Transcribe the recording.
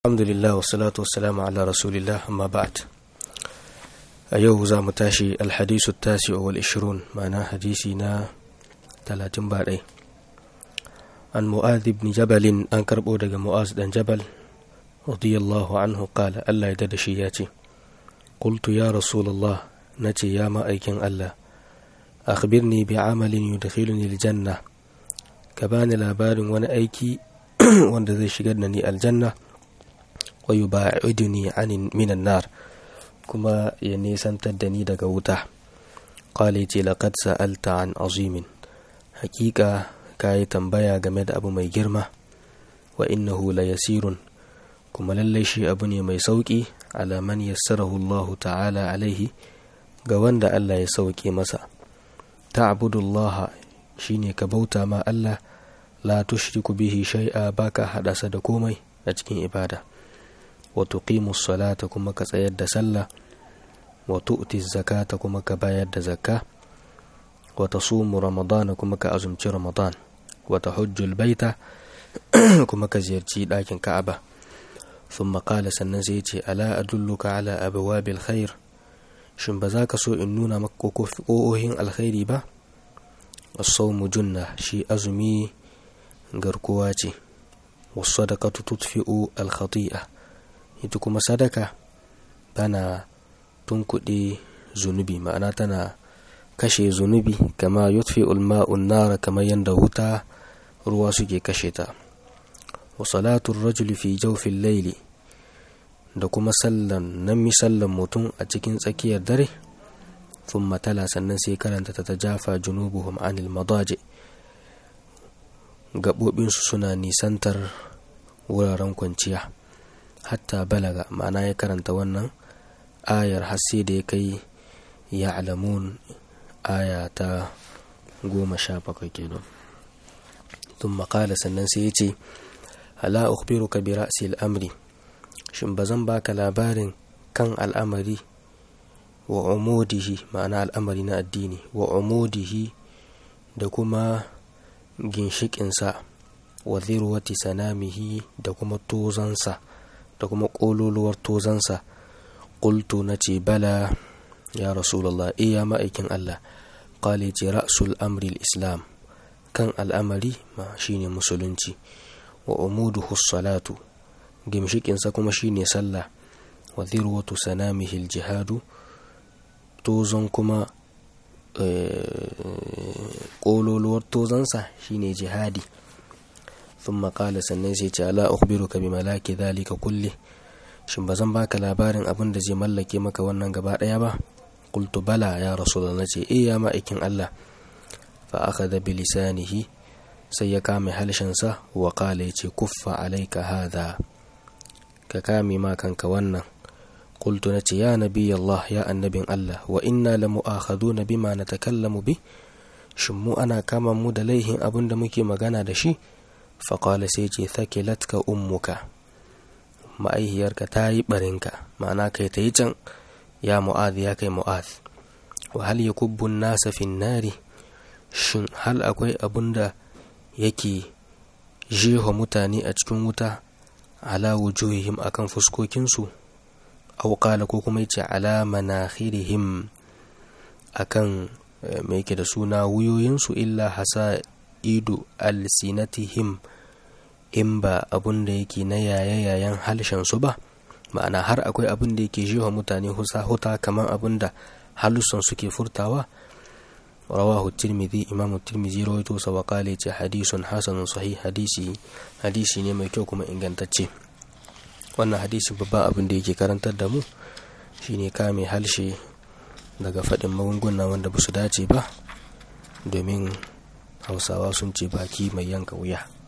Alhamdulillah wassalatu wassalamu ala rasulillah amma ba'd. A yau za mu tashi alhadisu tasi'u wal 20 ma'ana hadisi na 30 baɗai. An Mu'adh ibn Jabal an karɓo daga Mu'adh dan Jabal radiyallahu anhu qala Allah ya dada shi ya ce qultu ya rasulullah nace ya ma'aikin Allah akhbirni bi amalin yudkhiluni aljanna ka bani labarin wani aiki wanda zai shigar da ni aljanna wa yuba'iduni minan nar kuma ya nisantar da ni daga wuta. Qala ce laqad sa'alta an azimin, hakika kai tambaya game da abu mai girma, wa innahu la yasirun, kuma lallai shi abu ne mai sauki ala man yassarahu Allah ta'ala alaihi, ga wanda Allah ya sauke masa. Ta'budullaha shine ka bauta ma Allah, la tushriku bihi shay'a, baka hadasa da komai a cikin ibada. Wa tuqimus salata, kuma ka tsayar da sallah. Wa tu'tiz zakata, kuma ka bayar da zakka. Wa tasumu ramadana, kuma ka azumci ramadan. Wa tahujjul baita, kuma ka ziyarci ɗakin Ka'aba. Thumma qala, sannan sai ce ala adulluka ala abwabil khair, shin ba za ka so in nuna maka ƙoƙohin alkhairi ba? As-sawmu junna, shi azumi garkuwa ce. Was-sadaqatu tudfi'u al-khati'a, ita kuma sadaka tana tunkuɗe zunubi, ma'ana tana kashe zunubi, kama yutfi'ul ma'un nara, kamar yanda wuta ruwa suke kashe ta. Wa salatul rajuli fi jawfil layli, da kuma sallan mutum a cikin tsakiyar dare. Thumma tala, sannan sai karanta ta tajafa junubuhum anil madaji, gabobinsu suna nisantar wuraren kwanciya. Hatta balaga, ma'ana ya karanta wannan ayar har sai da ya kai ya'lamun, aya ta 17 kenan. Thumma qala, sannan sai ya ce ala ukhbiruka bi ra'sil amri, shin bazan baka labarin kan al'amari wa umudihi, ma'ana al'amari na addini, wa umudihi da kuma ginshikinsa, wa dhirwati sanamihi da kuma tozansa, da kuma ƙololuwar tozansa. Qultu, nace bala ya rasulullah, iya ma'aikin Allah. Qala ce ra'sul amri al-islam, kan al'amari ma shine musulunci. Wa umuduhu as-salatu, gimshikinsa kuma shine sallah. Wa dhirwatu sanamihi al-jihadu, tozon kuma ƙololuwar tozansa shine jihadi. Thumma qala, sannan sai ce ala ukhbiruka bi malaki dhalika kulli, shin bazan baka labarin abin da zai mallake maka wannan gaba daya ba? Qultu bala ya rasulullah, nace ya ma'aikin Allah. Fa akhadha bi lisanihi, sai ya kame halshensa. Wa qala, yace kuffa alayka hadha, ka kame ma kanka wannan. Qultu, nace ya nabi Allah, ya annabin Allah, wa inna lamu'akhaduna bima natakallamu bi, shin mu ana kama mu da laihin abin da muke magana da shi? Faƙala, sai ce thakilatka ummuka, ma'aihiyarka ta yi barinka, ma'ana kai ta yi can. Ya Mu'adh, ya kai Mu'adh. Wa hal yakubbu an-nasa fi an-nari, shin hal akwai abun da yake jeho mutane a cikin wuta? Ala wujuhihim, akan fuskokinsu. Aw qala, ko kuma yace ala manakhirihim, akan me yake da suna wuyoyinsu. Illa hasaidu alsinatihim, in ba abun da yake na yayayen halshen su ba, ma'ana har akwai abun da yake jiwa mutane huta kamar abun da halussan suke furtawa. Rawahu Tirmidhi, Imam Tirmidhi rawaito sa. Wa qala ce hadisun hasanun sahih, hadisi ne mai kyau kuma ingantacce. Wannan hadisi babban abin da yake karantar da mu shine kame halshe daga faɗin magunguna wanda ba su dace ba, domin Hausawa sun ce baki mai yanka wuya.